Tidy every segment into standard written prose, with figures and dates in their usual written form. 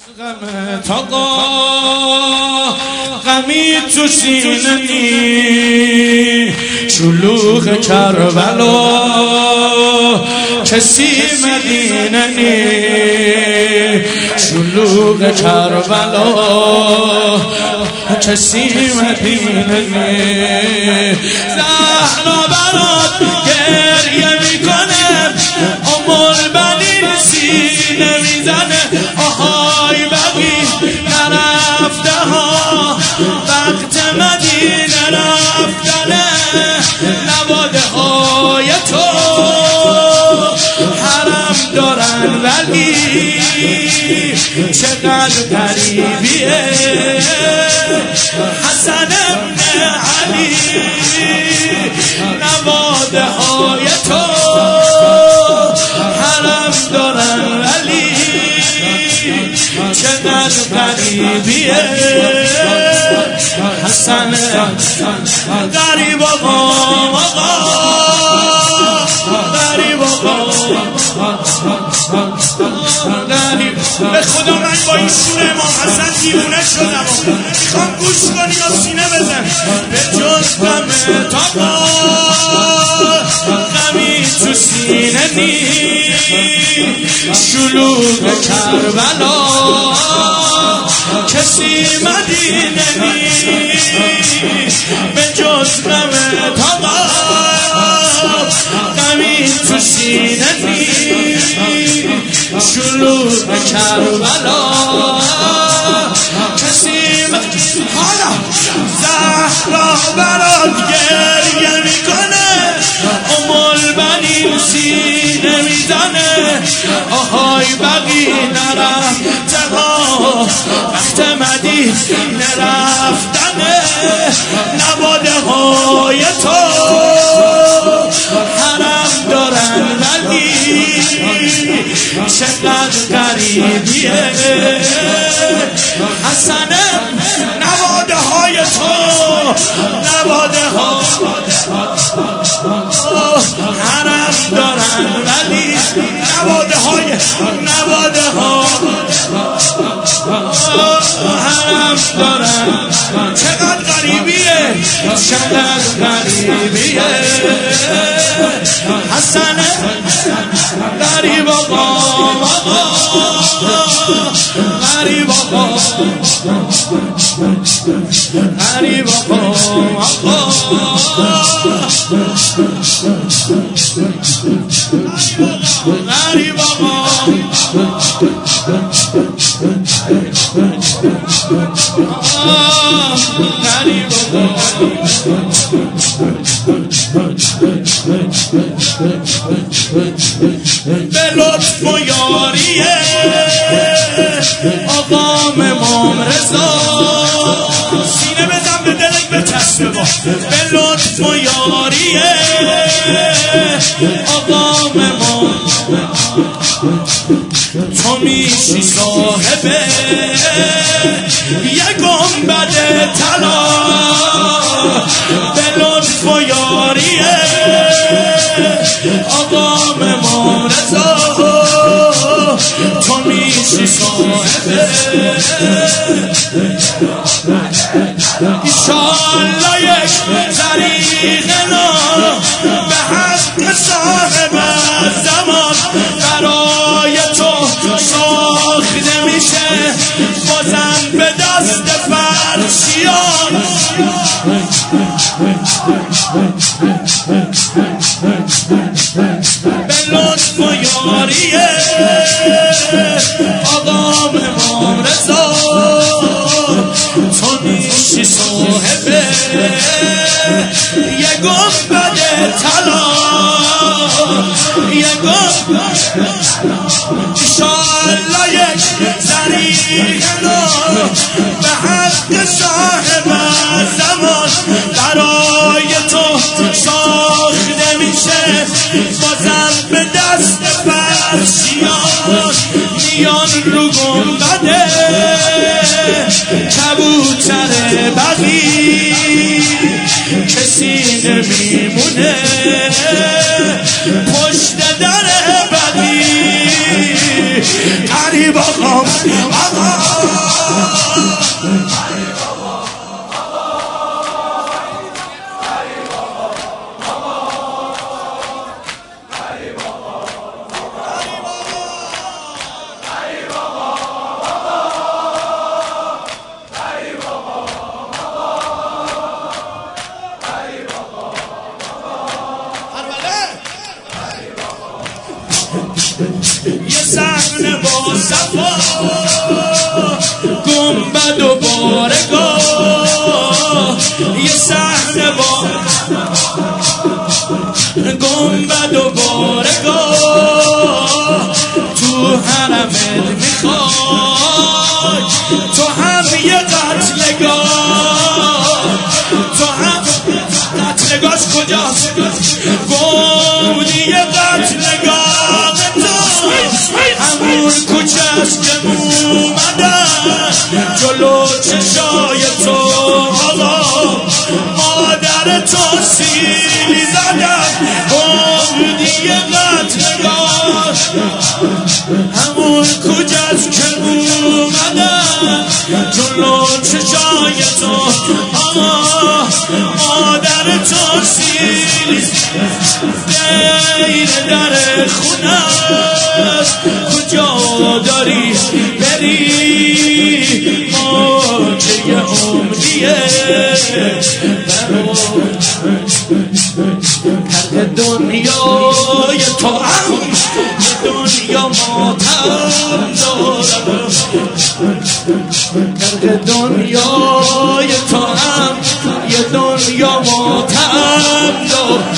غم تاقا غمی تو سیننی شلوغ کربلا کسی مدیننی شلوغ کربلا کسی مدیننی زهرا برات گریه میکنه امور بنین سینه میزنه آهای بقی نرفته ها وقت مدینه رفتنه نواده های تو حرم دارن ولی چقدر قریبیه حسن ابن علی نواده های تو حرم دارن ولی چقدر قریبیه حسن غریب آقا غریب آقا به خدا من با این شور امام حسن دیوونه شدم میخوام گوش کنی و سینه بزن به جز غم تاقا غمی تو سینه نی شلوغ کربلا کسی مدینه نی به جز غم تاقا غمی تو سینه نی شلوغ کربلا کسی حالا زهرا برات گریه میکنه امول بنین سینه میزنه آهای بقی نرفته ها وقت مدینه رفتنه نواده های تو حرم دارن ولی چقدر قریبیه حسن نواده های تو نواده ها حرم دارن ولی نواده ها حرم دارن چقدر قریبیه چقدر قریبیه حسن غریب آقا غریب آقا غریب آقا غریب آقا غریب به لطف و یاریه آقام امام رضا سینه بزن به دلت به چشم با به لطف و یاریه آقام امام تو میشی صاحبه یک گنبد طلا به لطف و یاریه آقام امام رضا تو میشی صاحبه ایشالله یک طریق نام به حق صاحب زمان برای تو ساخته میشه بازم به دست فرشیان به لطف و یاریه آقام امام رضا تو میشی صاحبه یه گنبد طلا یه گنبد ایشالله یک طریق نام به حق صاحب زمان برای تو ساخته میشه بازم به دست فرشیان میان رو گنبده کبوتر بقی کسی نمیمونه پشت در بقی غریب آقا امام یه صحنه با صفا گنبد و بارگاه یه صحنه با گنبد و بارگاه تو حرمت میخوای تو هم یه قتلگاه تو هم قتلگاهش کجاست گودی یه قتلگاه همون کوچه است که اومدن جلو چشای تو حالا مادر تو سیلی زدن گودی یه قتلگاه همون کوچه است که اومدن جلو چشای تو مادر تو سیلی دیر در خونه کجا داری بری موجه عمریه کرد دنیای تو هم دنیا ماتم دارم کرد دنیای تو هم یه دنیا ماتم دارم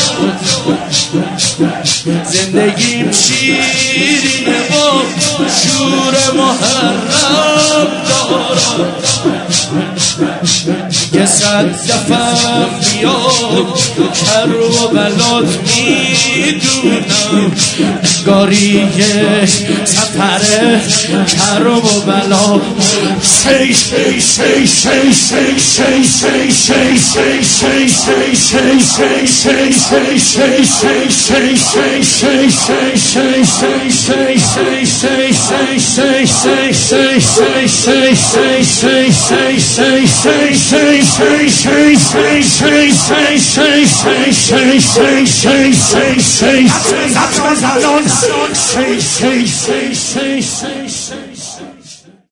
زندگیم شیرینه و شور محرم دارم که صد دفعه بیاد کر و بلات میدونم انگاری یه سفر کر و بلا شی شی شی شی شی شی شی شی شی شی شی شی شی شی شی